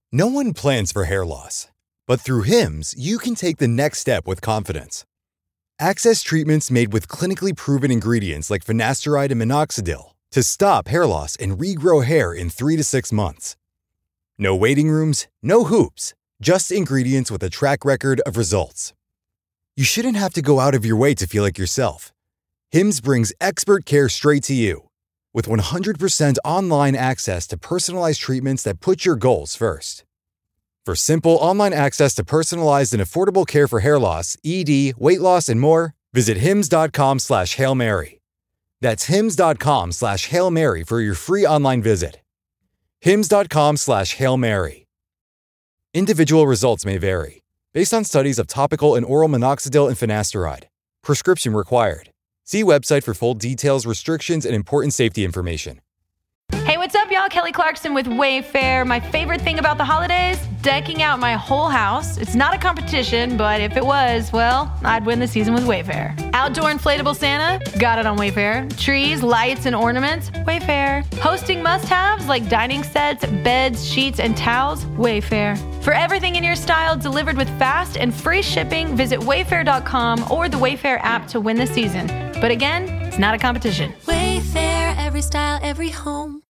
No one plans for hair loss, but through Hims, you can take the next step with confidence. Access treatments made with clinically proven ingredients like finasteride and minoxidil to stop hair loss and regrow hair in 3 to 6 months. No waiting rooms, no hoops, just ingredients with a track record of results. You shouldn't have to go out of your way to feel like yourself. Hims brings expert care straight to you. With 100% online access to personalized treatments that put your goals first. For simple online access to personalized and affordable care for hair loss, ED, weight loss, and more, visit hims.com/Hail Mary. That's hims.com/Hail Mary for your free online visit. hims.com/Hail Mary. Individual results may vary, based on studies of topical and oral minoxidil and finasteride. Prescription required. See website for full details, restrictions, and important safety information. Hey, what's up, y'all? Kelly Clarkson with Wayfair. My favorite thing about the holidays? Decking out my whole house. It's not a competition, but if it was, well, I'd win the season with Wayfair. Outdoor inflatable Santa? Got it on Wayfair. Trees, lights, and ornaments? Wayfair. Hosting must-haves like dining sets, beds, sheets, and towels? Wayfair. For everything in your style delivered with fast and free shipping, visit wayfair.com or the Wayfair app to win the season. But again, it's not a competition. Wayfair, every style, every home.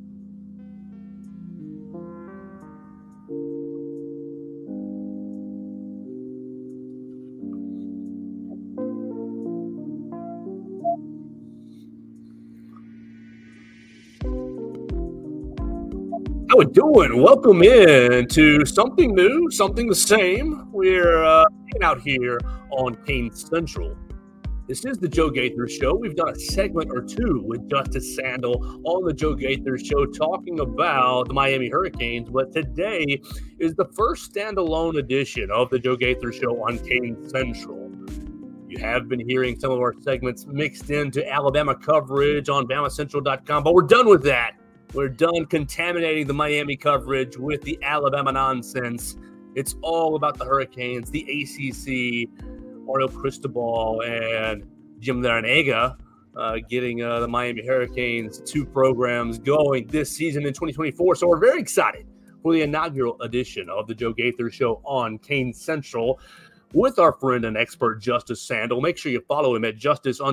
How we doing? Welcome in to something new, something the same. We're hanging out here on Kane Central. This is the Joe Gaither Show. We've done a segment or two with Justice Sandel on the Joe Gaither Show talking about the Miami Hurricanes, but today is the first standalone edition of the Joe Gaither Show on Kane Central. You have been hearing some of our segments mixed into Alabama coverage on BamaCentral.com, but we're done with that. We're done contaminating the Miami coverage with the Alabama nonsense. It's all about the Hurricanes, the ACC, Mario Cristobal, and Jim Larrañaga getting the Miami Hurricanes 2 programs going this season in 2024. So we're very excited for the inaugural edition of the Joe Gaither Show on Kane Central with our friend and expert Justice Sandel. Make sure you follow him at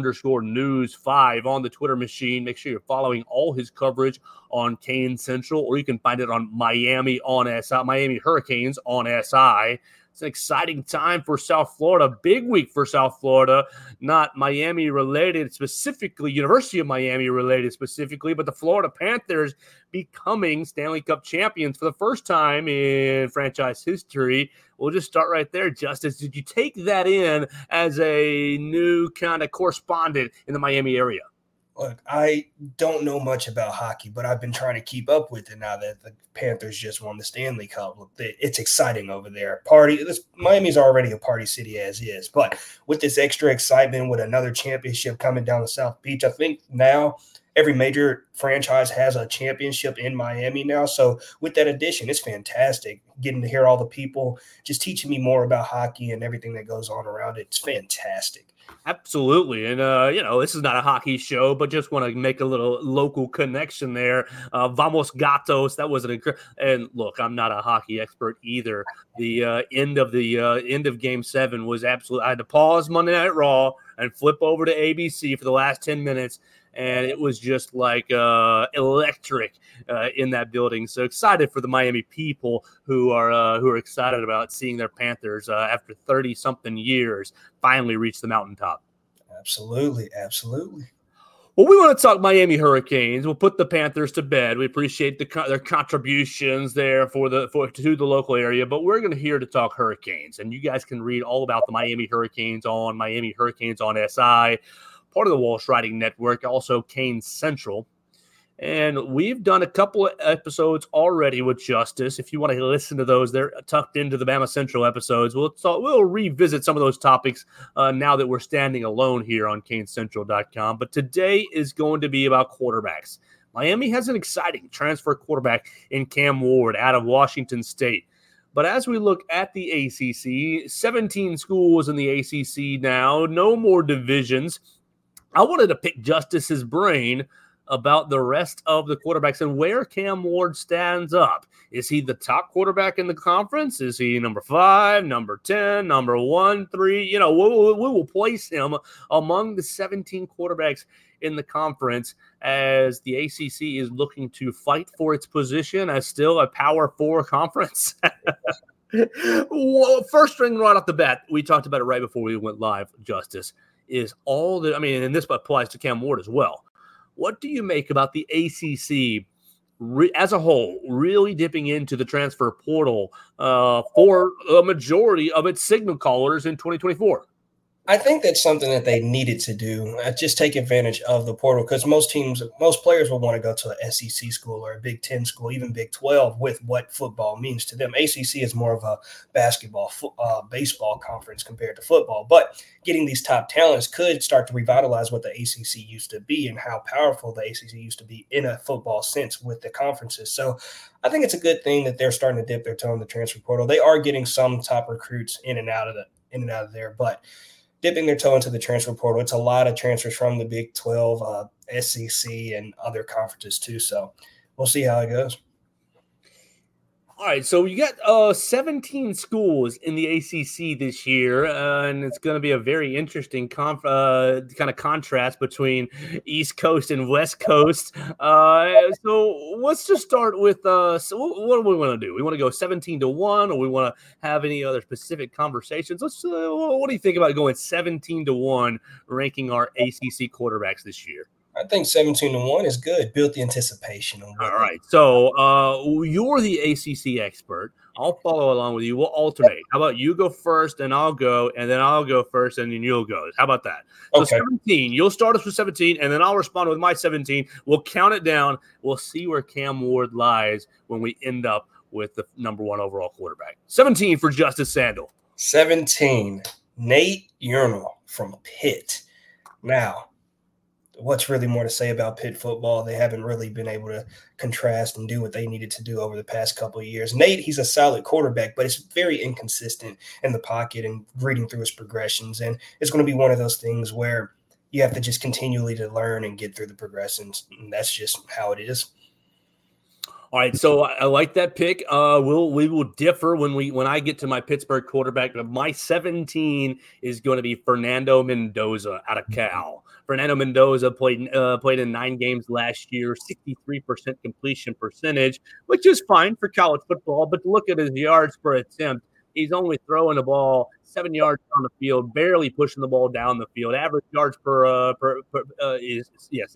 Justice_News5 on the Twitter machine. Make sure you're following all his coverage on Kane Central, or you can find it on Miami Hurricanes on SI. It's an exciting time for South Florida, big week for South Florida, not Miami related specifically, University of Miami related specifically, but the Florida Panthers becoming Stanley Cup champions for the first time in franchise history. We'll just start right there, Justice. Did you take that in as a new kind of correspondent in the Miami area? Look, I don't know much about hockey, but I've been trying to keep up with it now that the Panthers just won the Stanley Cup. Look, it's exciting over there. Miami's already a party city as is, but with this extra excitement, with another championship coming down the South Beach, I think now every major franchise has a championship in Miami now. So with that addition, it's fantastic getting to hear all the people just teaching me more about hockey and everything that goes on around it. It's fantastic. Absolutely. And, this is not a hockey show, but just want to make a little local connection there. Vamos Gatos. That was and look, I'm not a hockey expert either. The end of Game 7 was absolutely. I had to pause Monday Night Raw and flip over to ABC for the last 10 minutes. And it was just like electric in that building. So excited for the Miami people who are excited about seeing their Panthers after 30-something years finally reach the mountaintop. Absolutely, absolutely. Well, we want to talk Miami Hurricanes. We'll put the Panthers to bed. We appreciate their contributions there to the local area, but we're going to here to talk Hurricanes. And you guys can read all about the Miami Hurricanes on Miami Hurricanes on SI. Part of the Walsh Writing Network, also Kane Central. And we've done a couple of episodes already with Justice. If you want to listen to those, they're tucked into the Bama Central episodes. We'll revisit some of those topics now that we're standing alone here on CaneCentral.com. But today is going to be about quarterbacks. Miami has an exciting transfer quarterback in Cam Ward out of Washington State. But as we look at the ACC, 17 schools in the ACC now, no more divisions. I wanted to pick Justice's brain about the rest of the quarterbacks and where Cam Ward stands up. Is he the top quarterback in the conference? Is he number 5, number 10, number 1, 3? We will place him among the 17 quarterbacks in the conference as the ACC is looking to fight for its position as still a Power 4 conference. Well, first thing right off the bat, we talked about it right before we went live, Justice, is and this applies to Cam Ward as well. What do you make about the ACC as a whole really dipping into the transfer portal for a majority of its signal callers in 2024? I think that's something that they needed to do. Just take advantage of the portal because most players will want to go to an SEC school or a Big 10 school, even Big 12 with what football means to them. ACC is more of a basketball, baseball conference compared to football. But getting these top talents could start to revitalize what the ACC used to be and how powerful the ACC used to be in a football sense with the conferences. So I think it's a good thing that they're starting to dip their toe in the transfer portal. They are getting some top recruits in and out of there, but dipping their toe into the transfer portal. It's a lot of transfers from the Big 12, SEC, and other conferences too. So we'll see how it goes. All right, so you got 17 schools in the ACC this year, and it's going to be a very interesting kind of contrast between East Coast and West Coast. So let's just start with so what do we want to do? We want to go 17-1, or we want to have any other specific conversations? What do you think about going 17-1, ranking our ACC quarterbacks this year? I think 17-1 is good. Build the anticipation. All right. So you're the ACC expert. I'll follow along with you. We'll alternate. How about you go first and I'll go, and then I'll go first and then you'll go. How about that? So okay. 17. You'll start us with 17, and then I'll respond with my 17. We'll count it down. We'll see where Cam Ward lies when we end up with the number 1 overall quarterback. 17 for Justice Sandel. 17, Nate Urnal from Pitt. Now, what's really more to say about Pitt football? They haven't really been able to contrast and do what they needed to do over the past couple of years. Nate, he's a solid quarterback, but it's very inconsistent in the pocket and reading through his progressions. And it's going to be one of those things where you have to just continually to learn and get through the progressions. And that's just how it is. All right, so I like that pick. We will differ when I get to my Pittsburgh quarterback. My 17 is going to be Fernando Mendoza out of Cal. Fernando Mendoza played in 9 games last year, 63% completion percentage, which is fine for college football. But look at his yards per attempt. He's only throwing the ball 7 yards on the field, barely pushing the ball down the field. Average yards per is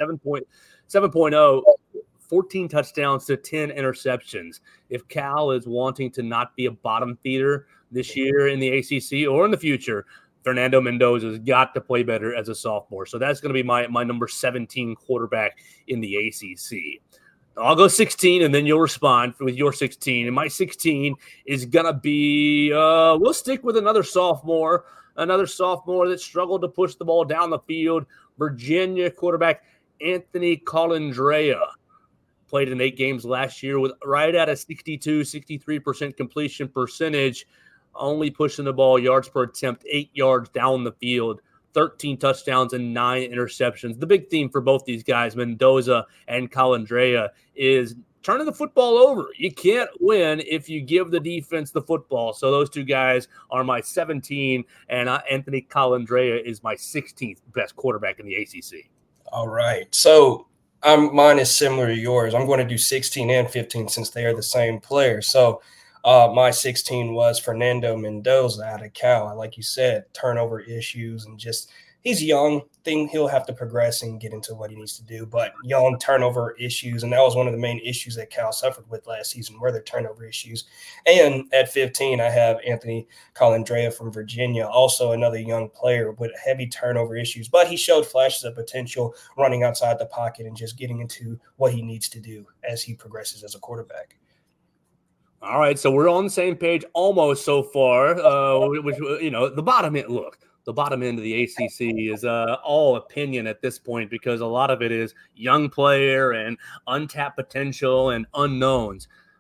7.0. 14 touchdowns to 10 interceptions. If Cal is wanting to not be a bottom feeder this year in the ACC or in the future, Fernando Mendoza's got to play better as a sophomore. So that's going to be my number 17 quarterback in the ACC. I'll go 16, and then you'll respond with your 16. And my 16 is going to be we'll stick with another sophomore that struggled to push the ball down the field. Virginia quarterback Anthony Colandrea. Played in 8 games last year with right at a 63% completion percentage, only pushing the ball yards per attempt, 8 yards down the field, 13 touchdowns and 9 interceptions. The big theme for both these guys, Mendoza and Colandrea, is turning the football over. You can't win if you give the defense the football. So those two guys are my 17, and Anthony Colandrea is my 16th best quarterback in the ACC. All right. So mine is similar to yours. I'm going to do 16 and 15 since they are the same player. So my 16 was Fernando Mendoza out of Cal. Like you said, turnover issues and just he's young. He'll have to progress and get into what he needs to do. But young, turnover issues, and that was one of the main issues that Cal suffered with last season, were their turnover issues. And at 15, I have Anthony Colandrea from Virginia, also another young player with heavy turnover issues. But he showed flashes of potential running outside the pocket and just getting into what he needs to do as he progresses as a quarterback. All right, so we're on the same page almost so far, which, the bottom end, look. The bottom end of the ACC is all opinion at this point because a lot of it is young player and untapped potential and unknowns.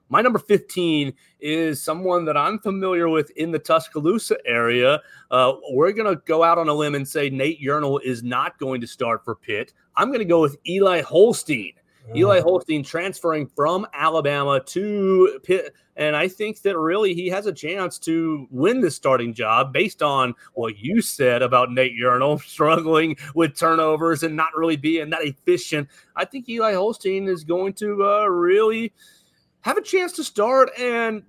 My number 15 is someone that I'm familiar with in the Tuscaloosa area. We're going to go out on a limb and say Nate Urinal is not going to start for Pitt. I'm going to go with Eli Holstein. Eli Holstein transferring from Alabama to Pitt. And I think that really he has a chance to win the starting job based on what you said about Nate Urinal struggling with turnovers and not really being that efficient. I think Eli Holstein is going to really have a chance to start. And,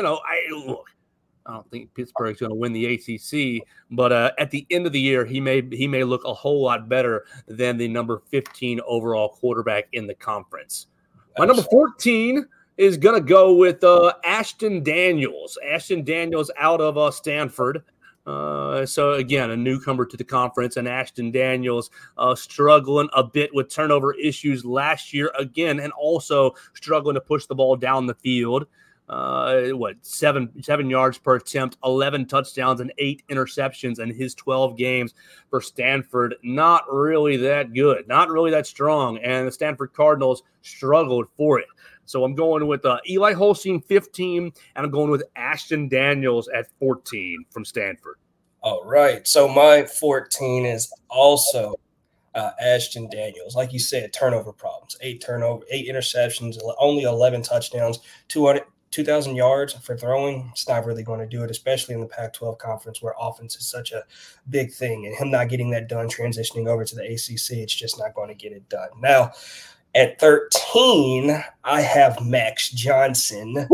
I don't think Pittsburgh's going to win the ACC, but at the end of the year, he may look a whole lot better than the number 15 overall quarterback in the conference. My number 14 is going to go with Ashton Daniels. Ashton Daniels out of Stanford. So, again, a newcomer to the conference, and Ashton Daniels struggling a bit with turnover issues last year again, and also struggling to push the ball down the field. 7 yards per attempt, 11 touchdowns, and 8 interceptions in his 12 games for Stanford. Not really that good, not really that strong, and the Stanford Cardinals struggled for it. So I'm going with Eli Holstein, 15, and I'm going with Ashton Daniels at 14 from Stanford. All right. So my 14 is also Ashton Daniels. Like you said, turnover problems, 8 interceptions, only 11 touchdowns, 2,000 yards for throwing. It's not really going to do it, especially in the Pac-12 conference where offense is such a big thing. And him not getting that done, transitioning over to the ACC, it's just not going to get it done. Now, at 13, I have Max Johnson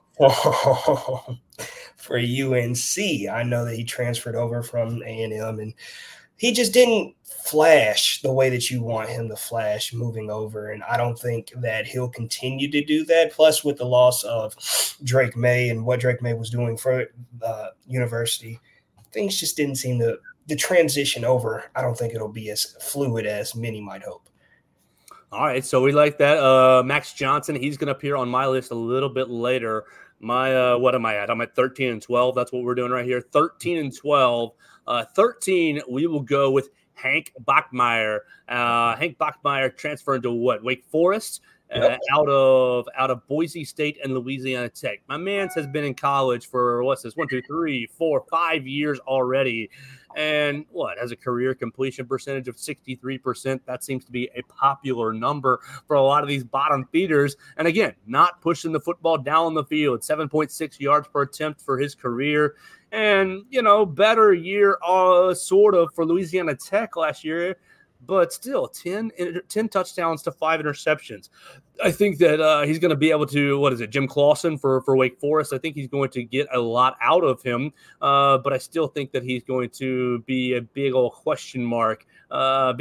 for UNC. I know that he transferred over from A&M, and he just didn't flash the way that you want him to flash moving over. And I don't think that he'll continue to do that. Plus, with the loss of Drake May and what Drake May was doing for university, things just didn't seem to – the transition over, I don't think it'll be as fluid as many might hope. All right, so we like that. Max Johnson, he's going to appear on my list a little bit later. What am I at? I'm at 13 and 12. That's what we're doing right here. 13 and 12. 13, we will go with Hank Bachmeier. Hank Bachmeier transferred to Wake Forest, out of Boise State and Louisiana Tech. My man has been in college for 5 years already. And has a career completion percentage of 63%. That seems to be a popular number for a lot of these bottom feeders. And again, not pushing the football down the field, 7.6 yards per attempt for his career. And, better year sort of for Louisiana Tech last year, but still 10 touchdowns to 5 interceptions. I think that he's going to be able to, Jim Clausen for Wake Forest. I think he's going to get a lot out of him, but I still think that he's going to be a big old question mark, over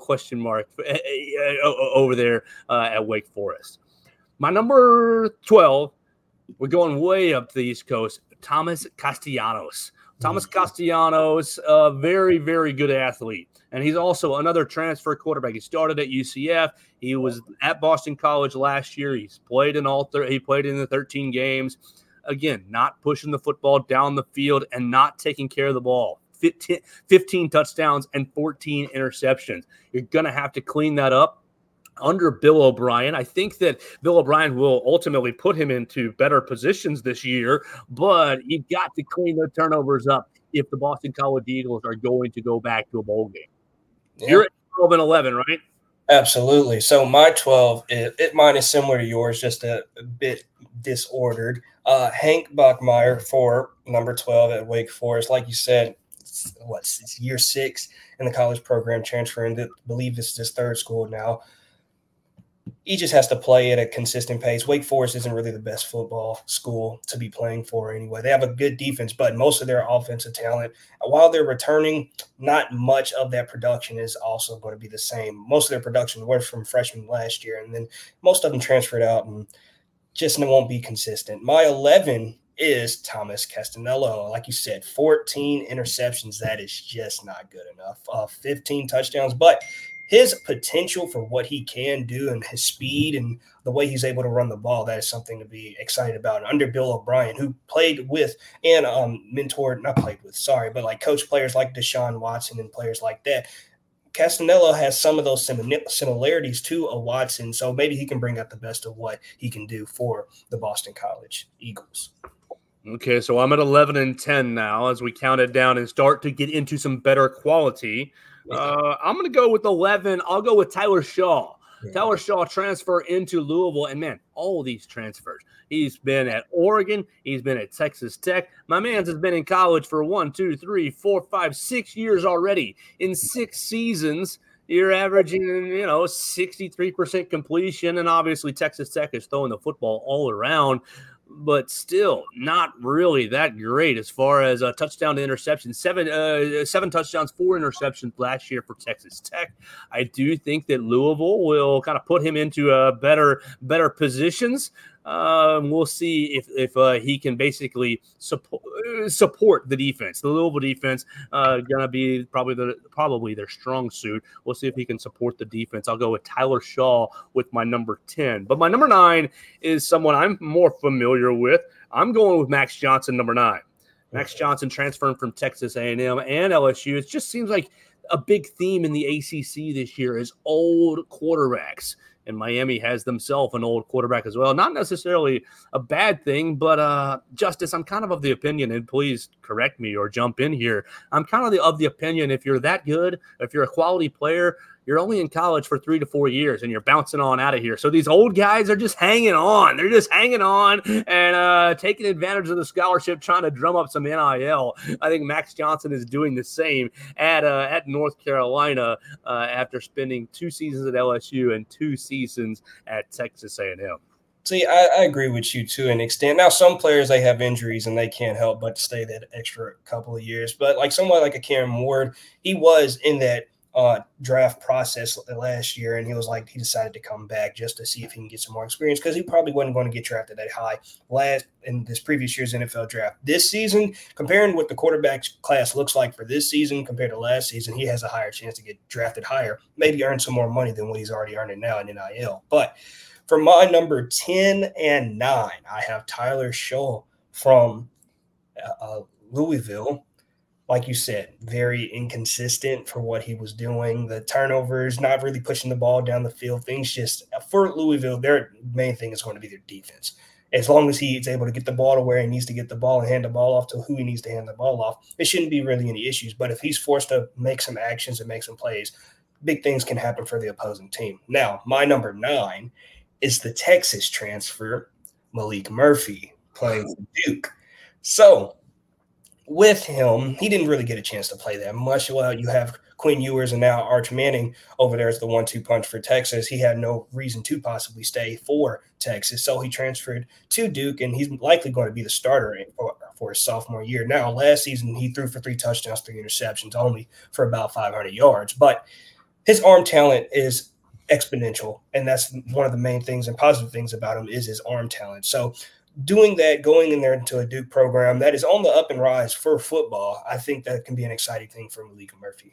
there at Wake Forest. My number 12, we're going way up to the East Coast, Thomas Castellanos. Thomas Castellanos, a very, very good athlete. And he's also another transfer quarterback. He started at UCF. He was at Boston College last year. He's played in he played in the 13 games. Again, not pushing the football down the field and not taking care of the ball. 15 touchdowns and 14 interceptions. You're going to have to clean that up under Bill O'Brien. I think that Bill O'Brien will ultimately put him into better positions this year, but you've got to clean the turnovers up if the Boston College Eagles are going to go back to a bowl game. Yeah. You're at 12 and 11, right? Absolutely. So my 12, mine is similar to yours, just a bit disordered. Hank Bachmeier for number 12 at Wake Forest. Like you said, it's year 6 in the college program, transferring to, I believe this is his third school now. He just has to play at a consistent pace. Wake Forest isn't really the best football school to be playing for anyway. They have a good defense, but most of their offensive talent, while they're returning, not much of that production is also going to be the same. Most of their production was from freshmen last year, and then most of them transferred out and just won't be consistent. My 11 is Thomas Castanello. Like you said, 14 interceptions. That is just not good enough. 15 touchdowns, but his potential for what he can do and his speed and the way he's able to run the ball, that is something to be excited about. And under Bill O'Brien, who played with and coached players like Deshaun Watson and players like that, Castanello has some of those similarities to a Watson, so maybe he can bring out the best of what he can do for the Boston College Eagles. Okay, so I'm at 11 and 10 now as we count it down and start to get into some better quality. I'm going to go with 11. I'll go with Tyler Shaw. Tyler Shaw transfer into Louisville, and man, all of these transfers. He's been at Oregon. He's been at Texas Tech. My man's has been in college for 6 years already. In 6 seasons, you're averaging, 63% completion, and obviously Texas Tech is throwing the football all around, but still not really that great as far as a touchdown to interception. Seven touchdowns, 4 interceptions last year for Texas Tech. I do think that Louisville will kind of put him into better positions. We'll see if he can basically support the defense. The Louisville defense gonna be probably their strong suit. We'll see if he can support the defense. I'll go with Tyler Shaw with my number 10. But my number 9 is someone I'm more familiar with. I'm going with Max Johnson, number 9. Max Johnson transferring from Texas A&M and LSU. It just seems like a big theme in the ACC this year is old quarterbacks. And Miami has themselves an old quarterback as well. Not necessarily a bad thing, but Justice, I'm kind of the opinion, and please correct me or jump in here. I'm kind of the opinion, if you're that good, if you're a quality player, you're only in college for 3 to 4 years and you're bouncing on out of here. So these old guys are just hanging on. They're just hanging on and taking advantage of the scholarship, trying to drum up some NIL. I think Max Johnson is doing the same at North Carolina after spending 2 seasons at LSU and 2 seasons at Texas A&M. See, I agree with you to an extent. Now, some players, they have injuries and they can't help but stay that extra couple of years. But like someone like a Cameron Ward, he was in that draft process last year, and he decided to come back just to see if he can get some more experience because he probably wasn't going to get drafted that high in this previous year's NFL draft. This season, comparing what the quarterback class looks like for this season compared to last season, he has a higher chance to get drafted higher, maybe earn some more money than what he's already earning now in NIL. But for my number 10 and 9, I have Tyler Shaw from Louisville. Like you said, very inconsistent for what he was doing. The turnovers, not really pushing the ball down the field. Things just, for Louisville, their main thing is going to be their defense. As long as he is able to get the ball to where he needs to get the ball and hand the ball off to who he needs to hand the ball off, it shouldn't be really any issues. But if he's forced to make some actions and make some plays, big things can happen for the opposing team. Now, my number 9 is the Texas transfer, Malik Murphy, playing for Duke. So, with him, he didn't really get a chance to play that much. Well, you have Quinn Ewers and now Arch Manning over there as the 1-2 punch for Texas. He had no reason to possibly stay for Texas, so he transferred to Duke, and he's likely going to be the starter for his sophomore year. Now, last season, he threw for 3 touchdowns, 3 interceptions, only for about 500 yards. But his arm talent is exponential, and that's one of the main things and positive things about him is his arm talent. So doing that, going in there into a Duke program that is on the up and rise for football, I think that can be an exciting thing for Malik Murphy.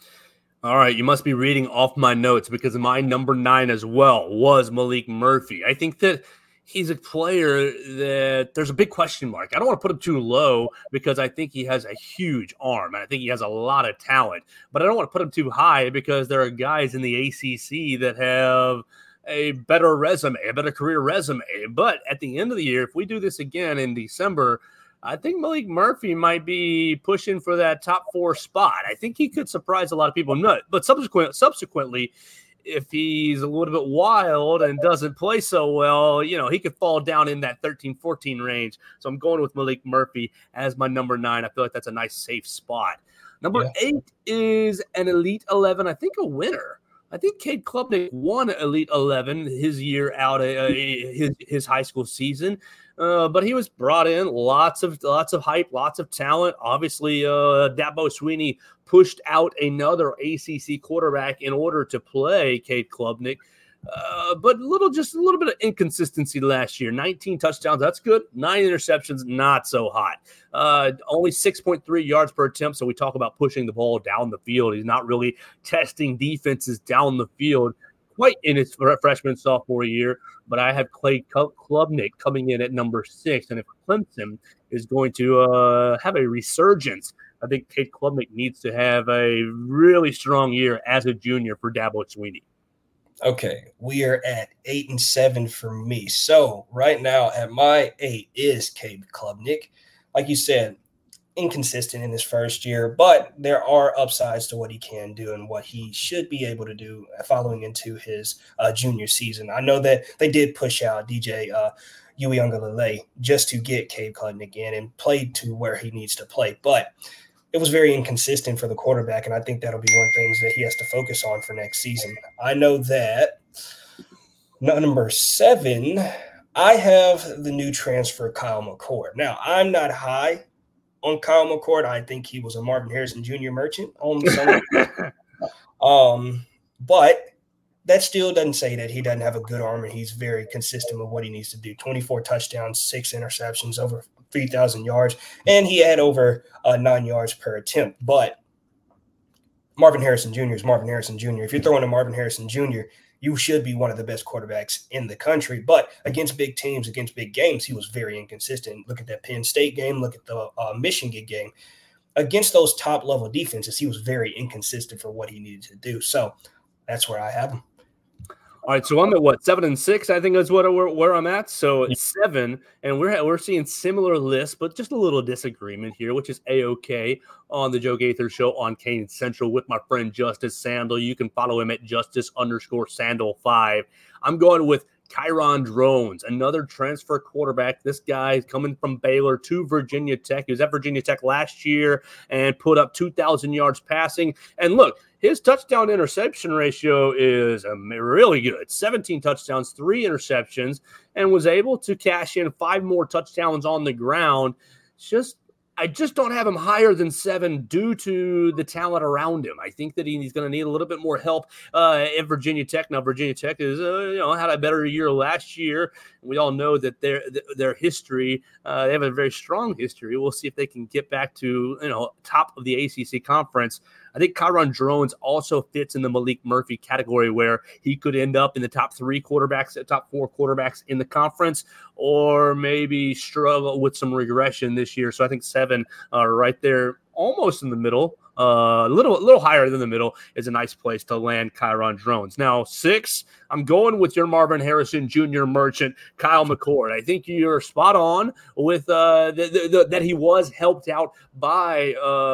All right, you must be reading off my notes because my number 9 as well was Malik Murphy. I think that he's a player that there's a big question mark. I don't want to put him too low because I think he has a huge arm. And I think he has a lot of talent. But I don't want to put him too high because there are guys in the ACC that have a better resume, a better career resume. But at the end of the year, if we do this again in December, I think Malik Murphy might be pushing for that top 4 spot. I think he could surprise a lot of people. But subsequently, if he's a little bit wild and doesn't play so well, he could fall down in that 13-14 range. So I'm going with Malik Murphy as my number 9. I feel like that's a nice, safe spot. Number 8 is an Elite 11, I think a winner. I think Cade Klubnik won Elite 11 his year out, his high school season. But he was brought in, lots of hype, lots of talent. Obviously, Dabo Swinney pushed out another ACC quarterback in order to play Cade Klubnik. But just a little bit of inconsistency last year. 19 touchdowns, that's good. 9 interceptions, not so hot. Only 6.3 yards per attempt, so we talk about pushing the ball down the field. He's not really testing defenses down the field quite in his freshman and sophomore year, but I have Cade Klubnik coming in at number 6, and if Clemson is going to have a resurgence I think Cade Klubnik needs to have a really strong year as a junior for Dabo Swinney. Okay, we are at 8-7 for me. So right now at my 8 is Cade Klubnik. Like you said, inconsistent in his first year, but there are upsides to what he can do and what he should be able to do following into his junior season. I know that they did push out DJ Uiagalelei just to get Cade Klubnik in and play to where he needs to play, but it was very inconsistent for the quarterback, and I think that'll be one of the things that he has to focus on for next season. I know that number 7, I have the new transfer, Kyle McCord. Now, I'm not high on Kyle McCord. I think he was a Marvin Harrison Jr. merchant on the summer. But that still doesn't say that he doesn't have a good arm and he's very consistent with what he needs to do. 24 touchdowns, 6 interceptions, over 3,000 yards, and he had over 9 yards per attempt. But Marvin Harrison Jr. is Marvin Harrison Jr. If you're throwing to Marvin Harrison Jr., you should be one of the best quarterbacks in the country. But against big teams, against big games, he was very inconsistent. Look at that Penn State game. Look at the Michigan game. Against those top-level defenses, he was very inconsistent for what he needed to do. So that's where I have him. All right, so I'm at 7-6, I think is where I'm at. So it's 7, and we're seeing similar lists, but just a little disagreement here, which is A-OK on the Joe Gaither Show on Kane Central with my friend Justice Sandal. You can follow him at Justice_Sandal5. I'm going with Kyron Drones, another transfer quarterback. This guy is coming from Baylor to Virginia Tech. He was at Virginia Tech last year and put up 2,000 yards passing. And look, his touchdown interception ratio is really good. 17 touchdowns, 3 interceptions, and was able to cash in 5 more touchdowns on the ground. I just don't have him higher than 7 due to the talent around him. I think that he's going to need a little bit more help at Virginia Tech. Now, Virginia Tech is, had a better year last year. We all know that their history, they have a very strong history. We'll see if they can get back to, top of the ACC conference. I think Kyron Drones also fits in the Malik Murphy category where he could end up in the top 3 quarterbacks, top 4 quarterbacks in the conference, or maybe struggle with some regression this year. So I think 7 right there, almost in the middle, a little higher than the middle is a nice place to land Kyron Drones. Now 6, I'm going with your Marvin Harrison Jr. merchant, Kyle McCord. I think you're spot on with that he was helped out by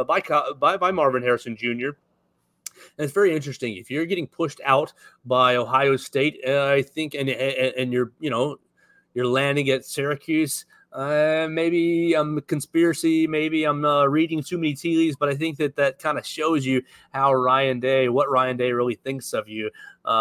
Marvin Harrison Jr. And it's very interesting. If you're getting pushed out by Ohio State, I think, and you're landing at Syracuse. Maybe I'm a conspiracy. Maybe I'm reading too many tea leaves, but I think that kind of shows you what Ryan Day really thinks of you.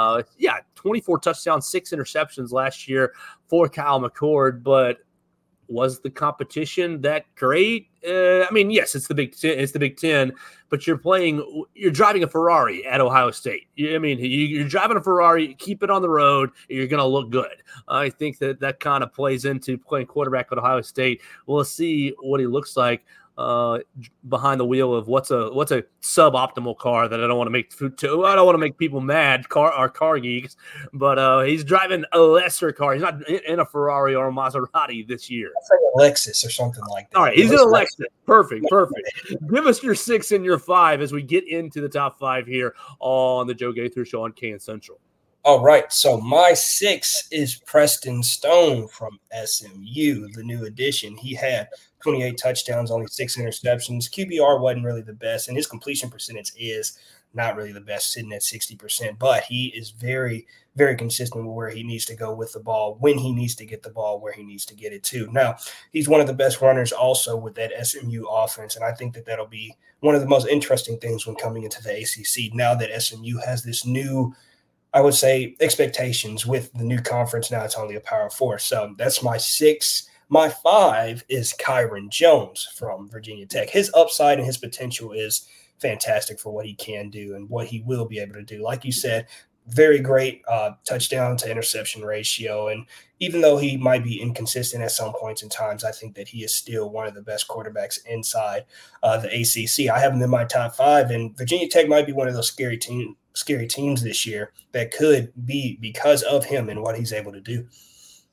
24 touchdowns, 6 interceptions last year for Kyle McCord, but was the competition that great? Yes, it's the Big Ten, but you're driving a Ferrari at Ohio State. You're driving a Ferrari, keep it on the road, you're going to look good. I think that kind of plays into playing quarterback at Ohio State. We'll see what he looks like behind the wheel of what's a suboptimal car that I don't want to make people mad, car geeks, but he's driving a lesser car. He's not in a Ferrari or a Maserati this year. It's like a Lexus or something like that. All right, he's in a Lexus. Perfect. Give us your 6 and your 5 as we get into the top 5 here on the Joe Gaither Show on Kane Central. All right, so my 6 is Preston Stone from SMU, the new addition. He had 28 touchdowns, only 6 interceptions. QBR wasn't really the best, and his completion percentage is not really the best, sitting at 60%. But he is very, very consistent with where he needs to go with the ball, when he needs to get the ball, where he needs to get it to. Now, he's one of the best runners also with that SMU offense, and I think that that'll be one of the most interesting things when coming into the ACC. Now that SMU has this new, I would say, expectations with the new conference. Now it's only a Power 4. So that's my 6. My 5 is Kyron Jones from Virginia Tech. His upside and his potential is fantastic for what he can do and what he will be able to do. Like you said, very great touchdown to interception ratio. And even though he might be inconsistent at some points in times, I think that he is still one of the best quarterbacks inside the ACC. I have him in my top 5, and Virginia Tech might be one of those scary teams this year that could be because of him and what he's able to do.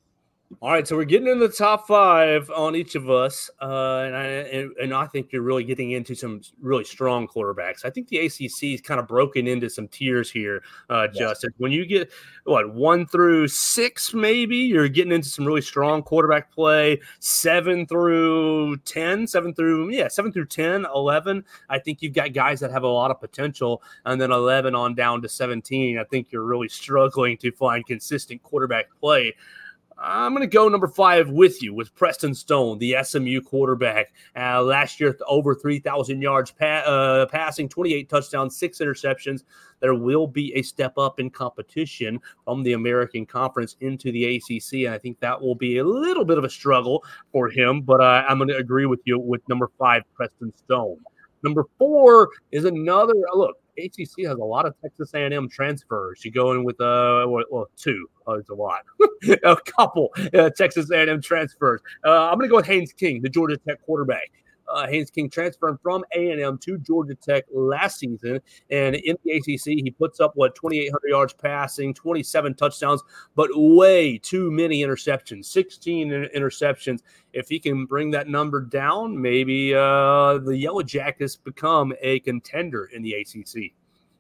All right, so we're getting into the top 5 on each of us, and I think you're really getting into some really strong quarterbacks. I think the ACC is kind of broken into some tiers here, Justin. When you get 1 through 6, maybe you're getting into some really strong quarterback play. 7 through 10, 7 through 10, 11. I think you've got guys that have a lot of potential, and then 11 on down to 17. I think you're really struggling to find consistent quarterback play. I'm going to go number 5 with you, with Preston Stone, the SMU quarterback. Last year, over 3,000 yards passing, 28 touchdowns, 6 interceptions. There will be a step up in competition from the American Conference into the ACC, and I think that will be a little bit of a struggle for him, but I'm going to agree with you with number 5, Preston Stone. Number 4 is another look. ACC has a lot of Texas A&M transfers. You go in with 2. It's a lot. A couple Texas A&M transfers. I'm going to go with Haynes King, the Georgia Tech quarterback. Haynes King transferred from A&M to Georgia Tech last season, and in the ACC, he puts up 2,800 yards passing, 27 touchdowns, but way too many interceptions, 16 interceptions. If he can bring that number down, maybe the Yellow Jackets become a contender in the ACC.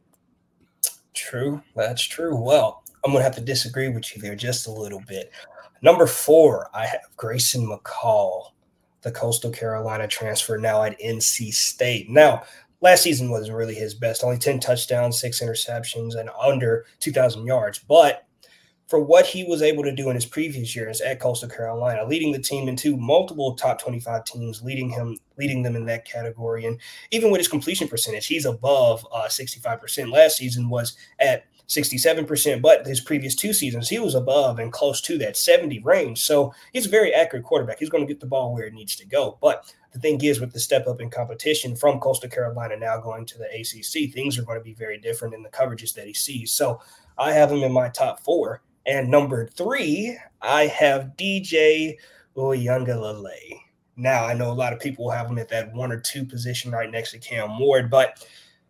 True, that's true. Well, I'm going to have to disagree with you there just a little bit. Number 4, I have Grayson McCall, the Coastal Carolina transfer, now at NC State. Now, last season wasn't really his best, only 10 touchdowns, 6 interceptions, and under 2,000 yards. But for what he was able to do in his previous years at Coastal Carolina, leading the team into multiple top 25 teams, leading them in that category. And even with his completion percentage, he's above 65%. Last season was at 67%, but his previous 2 seasons, he was above and close to that 70 range. So he's a very accurate quarterback. He's going to get the ball where it needs to go. But the thing is, with the step up in competition from Coastal Carolina now going to the ACC, things are going to be very different in the coverages that he sees. So I have him in my top 4. And number 3, I have DJ Uiagalelei. Now, I know a lot of people will have him at that 1 or 2 position right next to Cam Ward, but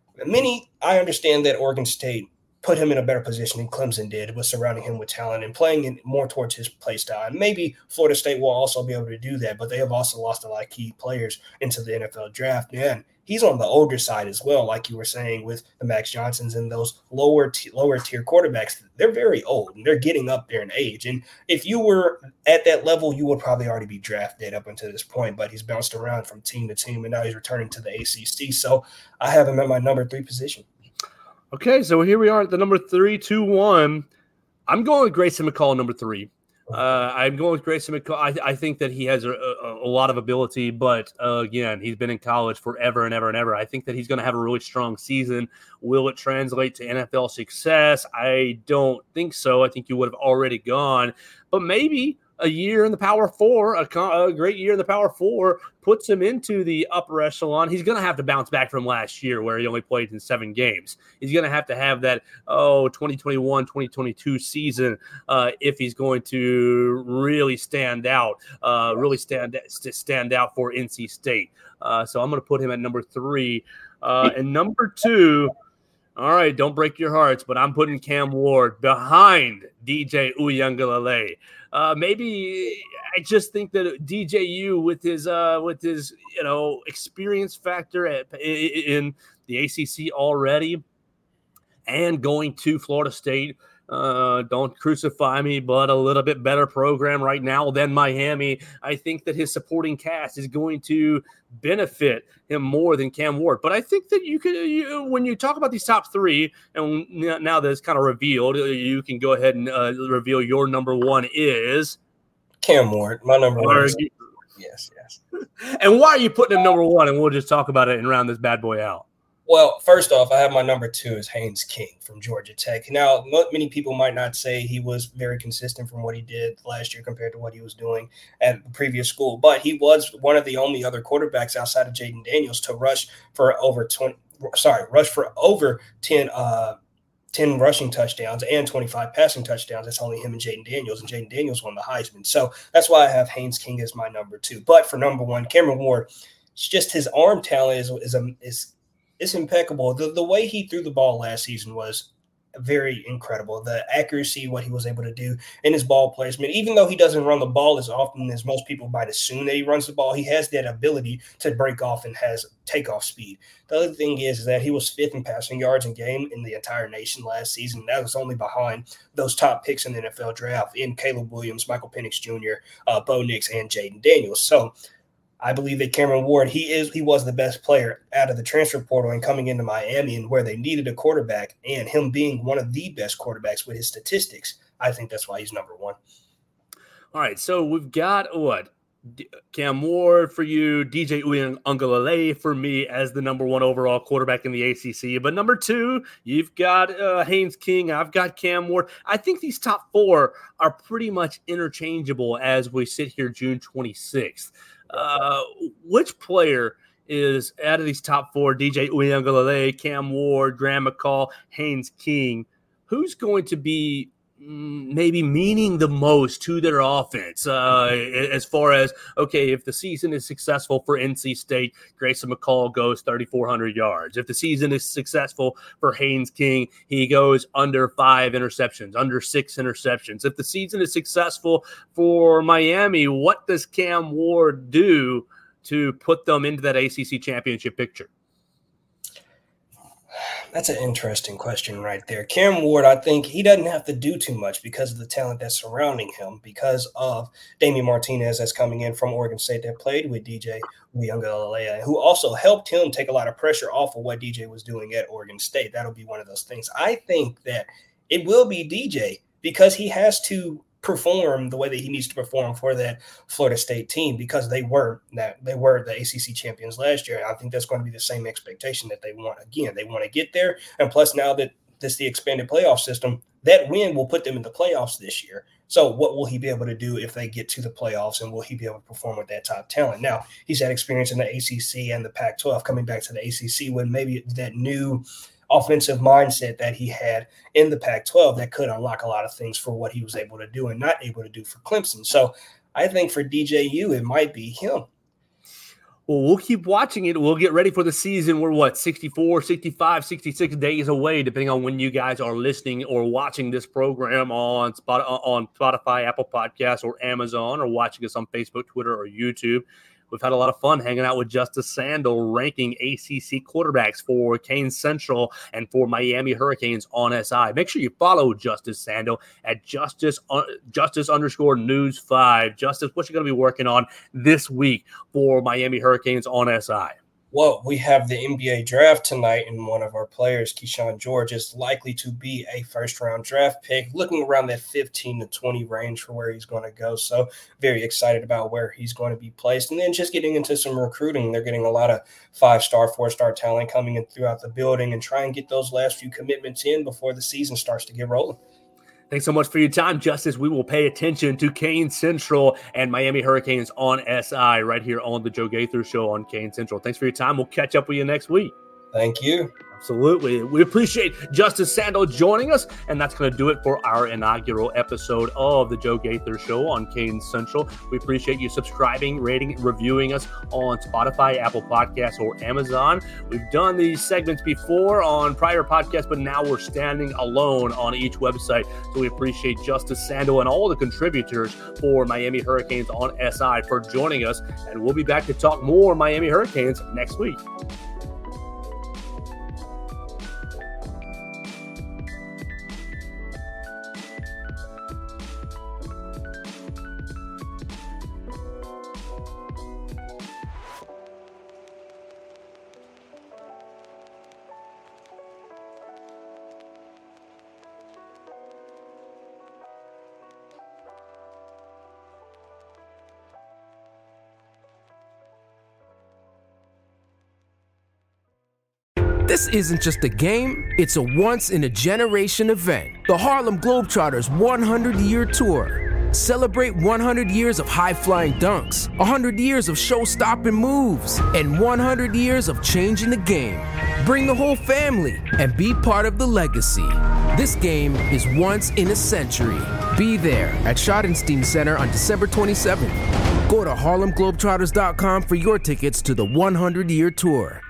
I understand that Oregon State put him in a better position than Clemson did, with surrounding him with talent and playing in more towards his play style. And maybe Florida State will also be able to do that, but they have also lost a lot of key players into the NFL draft. And he's on the older side as well, like you were saying, with the Max Johnsons and those lower tier quarterbacks. They're very old and they're getting up there in age. And if you were at that level, you would probably already be drafted up until this point, but he's bounced around from team to team, and now he's returning to the ACC. So I have him at my number 3 position. Okay, so here we are at the number 3, 2, 1. I'm going with Grayson McCall, number 3. I'm going with Grayson McCall. I think that he has a lot of ability, but again, he's been in college forever and ever and ever. I think that he's going to have a really strong season. Will it translate to NFL success? I don't think so. I think you would have already gone, but maybe a year in the Power 4, a great year in the Power 4 puts him into the upper echelon. He's going to have to bounce back from last year where he only played in 7 games. He's going to have that 2021, 2022 season if he's going to really stand out, stand out for NC State. So I'm going to put him at number 3. And number 2, all right, don't break your hearts, but I'm putting Cam Ward behind DJ Uiagalelei. Maybe I just think that DJU with his experience factor in the ACC already, and going to Florida State. Don't crucify me, but a little bit better program right now than Miami. I think that his supporting cast is going to benefit him more than Cam Ward. But I think that when you talk about these top 3, and now that it's kind of revealed, you can go ahead and reveal your number 1 is Cam Ward. My number 1 is yes. And why are you putting him number 1? And we'll just talk about it and round this bad boy out. Well, first off, I have my number 2 is Haynes King from Georgia Tech. Now, many people might not say he was very consistent from what he did last year compared to what he was doing at the previous school, but he was one of the only other quarterbacks outside of Jaden Daniels to rush for over 10 rushing touchdowns and 25 passing touchdowns. That's only him and Jaden Daniels won the Heisman. So that's why I have Haynes King as my number 2. But for number 1, Cameron Ward, it's just his arm talent is impeccable. The way he threw the ball last season was very incredible. The accuracy, what he was able to do in his ball placement, even though he doesn't run the ball as often as most people might assume that he runs the ball, he has that ability to break off and has takeoff speed. The other thing is that he was 5th in passing yards in game in the entire nation last season. That was only behind those top picks in the NFL draft in Caleb Williams, Michael Penix Jr., Bo Nix, and Jaden Daniels. So I believe that Cameron Ward, he was the best player out of the transfer portal and coming into Miami and where they needed a quarterback, and him being one of the best quarterbacks with his statistics. I think that's why he's number 1. All right, so we've got Cam Ward for you, DJ Uiagalelei for me as the number 1 overall quarterback in the ACC. But number 2, you've got Haynes King. I've got Cam Ward. I think these top 4 are pretty much interchangeable as we sit here June 26th. Which player is out of these top 4, DJ Uiagalelei, Cam Ward, Graham McCall, Haynes King, who's going to be maybe meaning the most to their offense as far as, okay, if the season is successful for NC State, Grayson McCall goes 3,400 yards. If the season is successful for Haynes King, he goes under 5 interceptions, under 6 interceptions. If the season is successful for Miami, what does Cam Ward do to put them into that ACC championship picture? That's an interesting question right there. Cam Ward, I think he doesn't have to do too much because of the talent that's surrounding him, because of Damian Martinez that's coming in from Oregon State that played with DJ Uiagalelei, who also helped him take a lot of pressure off of what DJ was doing at Oregon State. That'll be one of those things. I think that it will be DJ because he has to perform the way that he needs to perform for that Florida State team, because they were the ACC champions last year. I think that's going to be the same expectation that they want. Again, they want to get there, and plus now that this is the expanded playoff system, that win will put them in the playoffs this year. So what will he be able to do if they get to the playoffs, and will he be able to perform with that top talent? Now, he's had experience in the ACC and the Pac-12, coming back to the ACC when maybe that new offensive mindset that he had in the Pac-12 that could unlock a lot of things for what he was able to do and not able to do for Clemson. So I think for DJU, it might be him. Well, we'll keep watching it. We'll get ready for the season. We're 64, 65, 66 days away, depending on when you guys are listening or watching this program on Spotify, Apple Podcasts, or Amazon, or watching us on Facebook, Twitter, or YouTube. We've had a lot of fun hanging out with Justice Sandel, ranking ACC quarterbacks for Kane Central and for Miami Hurricanes on SI. Make sure you follow Justice Sandel at Justice_News5. Justice, what you going to be working on this week for Miami Hurricanes on SI? Well, we have the NBA draft tonight, and one of our players, Keyshawn George, is likely to be a first-round draft pick, looking around that 15 to 20 range for where he's going to go. So very excited about where he's going to be placed. And then just getting into some recruiting. They're getting a lot of 5-star, 4-star talent coming in throughout the building, and try and get those last few commitments in before the season starts to get rolling. Thanks so much for your time, Justice. We will pay attention to Kane Central and Miami Hurricanes on SI right here on the Joe Gaither Show on Kane Central. Thanks for your time. We'll catch up with you next week. Thank you. Absolutely. We appreciate Justice Sandel joining us, and that's going to do it for our inaugural episode of the Joe Gaither Show on Kane Central. We appreciate you subscribing, rating, reviewing us on Spotify, Apple Podcasts, or Amazon. We've done these segments before on prior podcasts, but now we're standing alone on each website. So we appreciate Justice Sandel and all the contributors for Miami Hurricanes on SI for joining us, and we'll be back to talk more Miami Hurricanes next week. This isn't just a game, it's a once-in-a-generation event. The Harlem Globetrotters 100-year tour. Celebrate 100 years of high-flying dunks, 100 years of show-stopping moves, and 100 years of changing the game. Bring the whole family and be part of the legacy. This game is once in a century. Be there at Schottenstein Center on December 27th. Go to HarlemGlobetrotters.com for your tickets to the 100-year tour.